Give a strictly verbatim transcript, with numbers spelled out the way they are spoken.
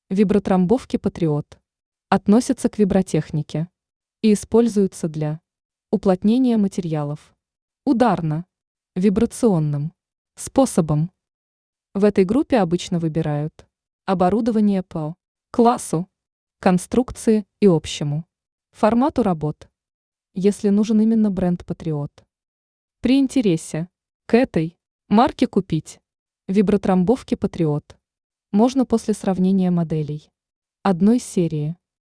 Вибротрамбовки «Патриот» относятся к вибротехнике и используются для уплотнения материалов ударно-вибрационным способом. В этой группе обычно выбирают оборудование по классу, конструкции и общему формату работ, если нужен именно бренд «Патриот». При интересе к этой марке купить вибротрамбовки «Патриот» можно после сравнения моделей одной серии.